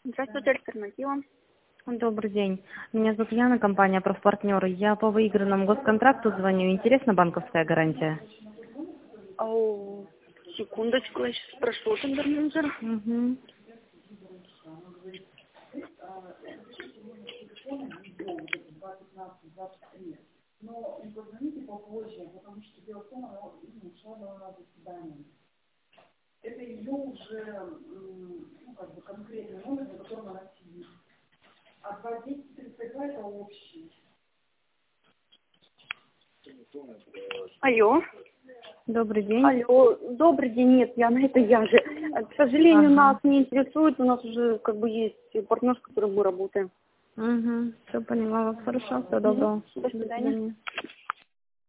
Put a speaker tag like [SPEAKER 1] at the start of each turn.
[SPEAKER 1] Здравствуйте, Альтернатива.
[SPEAKER 2] Добрый день. Меня зовут Яна, компания «Профпартнеры». Я по выигранному госконтракту звоню. Интересна банковская гарантия?
[SPEAKER 1] Секундочку, я сейчас спрошу тендер-менеджера.
[SPEAKER 2] Угу.
[SPEAKER 3] Это ее уже, конкретный номер, на котором она сидит. А 232 это общий.
[SPEAKER 1] Алло.
[SPEAKER 2] Добрый день.
[SPEAKER 1] Алло. Добрый день. Нет, Яна, это я же. К сожалению,
[SPEAKER 2] Ага.
[SPEAKER 1] нас не интересует. У нас уже есть партнер, с которым мы работаем.
[SPEAKER 2] Угу. Все поняла. Хорошо, всего доброго.
[SPEAKER 1] До свидания.